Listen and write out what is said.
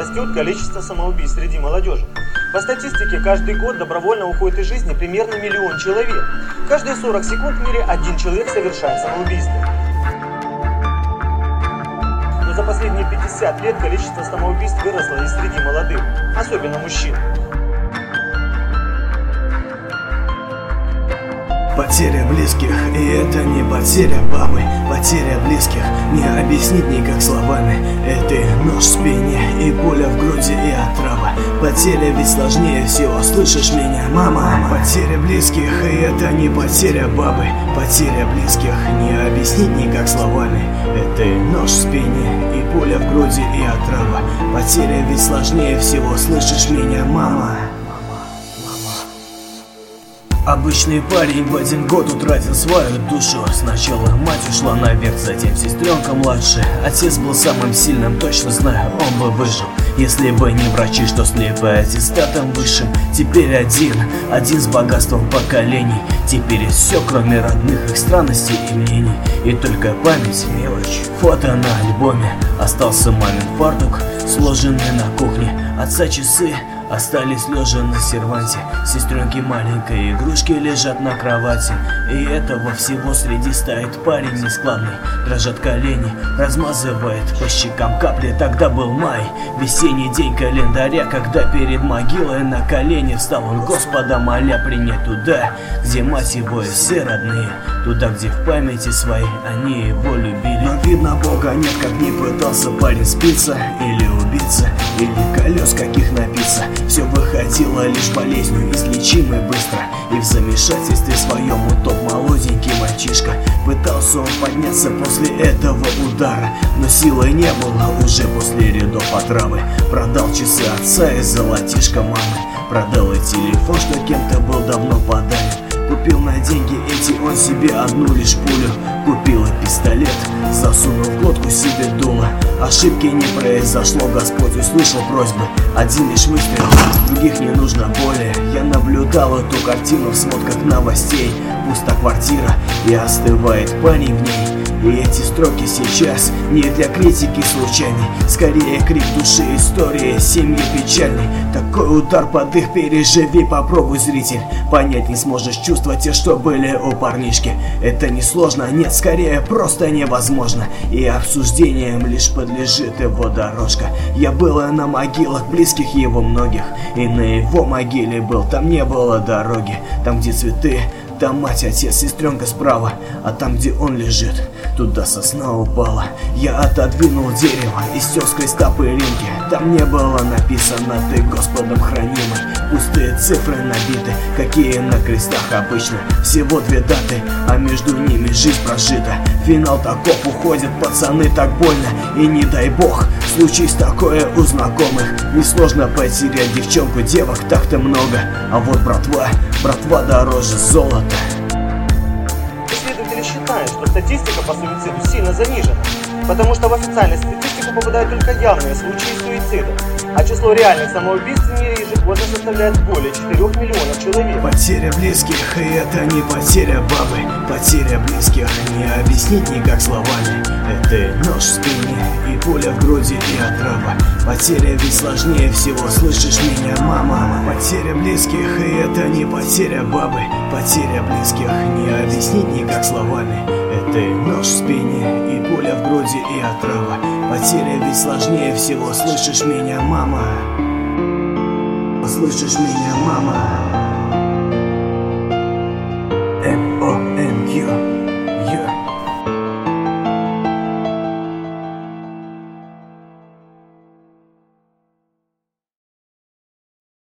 растет количество самоубийств среди молодежи. По статистике, каждый год добровольно уходит из жизни примерно 1 миллион человек. Каждые 40 секунд в мире один человек совершает самоубийство. Но за последние 50 лет количество самоубийств выросло и среди молодых, особенно мужчин. Потеря близких, и это не потеря бабы. Потеря близких не объяснить никак словами. Это нож в спине и пуля в груди и отрава. Потеря ведь сложнее всего, слышишь меня, мама? Потеря близких, и это не потеря бабы. Потеря близких не объяснить никак словами. Это нож в спине и пуля в груди и отрава. Потеря ведь сложнее всего, слышишь меня, мама? Обычный парень в 1 год утратил свою душу. Сначала мать ушла наверх, затем сестренка младшая. Отец был самым сильным, точно знаю, он бы выжил, если бы не врачи, что слепые аттестатом высшим. Теперь один с богатством поколений. Теперь все, кроме родных, их странностей и мнений. И только память, мелочь, фото на альбоме. Остался мамин фартук, сложенный на кухне. Отца часы остались лежа на серванте. Сестренки маленькой игрушки лежат на кровати. И этого всего среди стоит парень нескладный. Дрожат колени, размазывает по щекам капли. Тогда был май, весенний день календаря, когда перед могилой на колени встал он, Господа моля принять туда, где мать его и все родные. Туда, где в памяти своей они его любили. Но видно, Бога нет, как не пытался парень спиться или убиться, или колес каких напиться. Все выходило лишь болезнью, излечимой быстро. И в замешательстве своем утоп молоденький мальчишка. Пытался он подняться после этого удара, но силы не было уже после рядов отравы. Продал часы отца и золотишко мамы. Продал и телефон, что кем-то был давно подарен. Купил на деньги эти он себе одну лишь пулю. Купил и пистолет, засунул в глотку себе дуло. Ошибки не произошло, Господь услышал просьбы. Один лишь выстрел, других не нужно более. Я наблюдал эту картину в сводках новостей. Пуста квартира и остывает парень в ней. И эти строки сейчас не для критики случайной, скорее крик души, история семьи печальной. Такой удар под их переживи, попробуй, зритель. Понять не сможешь чувства те, что были у парнишки. Это не сложно, нет, скорее просто невозможно. И обсуждением лишь подлежит его дорожка. Я был на могилах близких его многих, и на его могиле был, там не было дороги. Там, где цветы, там мать, отец, сестренка справа. А там, где он лежит, туда сосна упала. Я отодвинул дерево и стер с креста пылинки. Там не было написано «Ты Господом хранимый». Пустые цифры набиты, какие на крестах обычно. Всего 2 даты, а между ними жизнь прожита. Финал таков, уходят пацаны, так больно. И не дай бог, случись такое у знакомых. Несложно потерять девчонку, девок так-то много. А вот братва дороже золота. Исследователи считают, что статистика по суициду сильно занижена, потому что в официальную статистику попадают только явные случаи суицида, а число реальных самоубийств в мире ежегодно составляет более 4 миллионов человек. Потеря близких, и это не потеря бабы. Потеря близких не объяснить никак словами. Это нож в спине и пуля в груди и отрава. Потеря ведь сложнее всего, слышишь меня, мама? Потеря близких, и это не потеря бабы. Потеря близких не объяснить никак словами. Это нож в спине и пуля в груди и отрава. Потеря ведь сложнее всего, слышишь меня, мама? Слышишь меня, мама? MONQ.